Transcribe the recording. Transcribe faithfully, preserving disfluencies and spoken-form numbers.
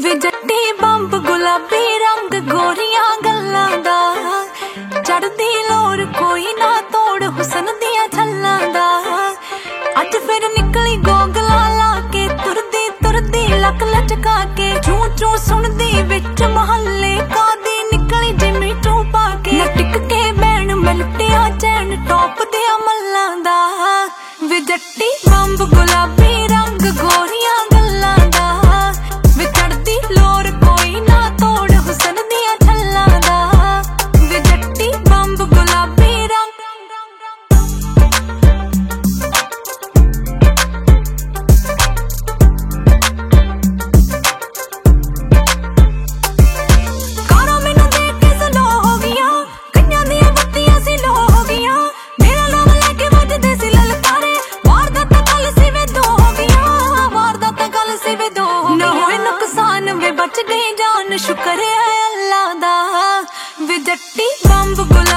वे जट्टी बंब गुलाबी रंग गोरियां गल्लां दा चढ़दी लोर कोई ना तोड़ हुसन दिया छल्लां दा अज फिर निकली गोगला ला के तुरदी तुरदी लक लचका के चू चू सुनदी विच महल्ले कादी निकली जिमी टू पा के टिक के बैन मलटिया चैन टॉप दिया मल्लां दा वे जट्टी बंब गुलाबी रंग गोरियां गल्लां दा वे चढ़दी लोर कोई ना तोड़ हुसन दिया छल्लां दा वे जट्टी बंब गुलाबी रंग कारा मैनू देख के स्लो हो गईयां कईयां दियां बत्तियां सी लो हो गईयां मेरा नाम लेके वजदे सी ललकारे वारदात गल सी वे दो हो गईयां वारदात गल सी वे दो ना होए नुकसान वे बच गई जान शुक्र है अल्लाह दा वे जट्टी बंब गुलाबी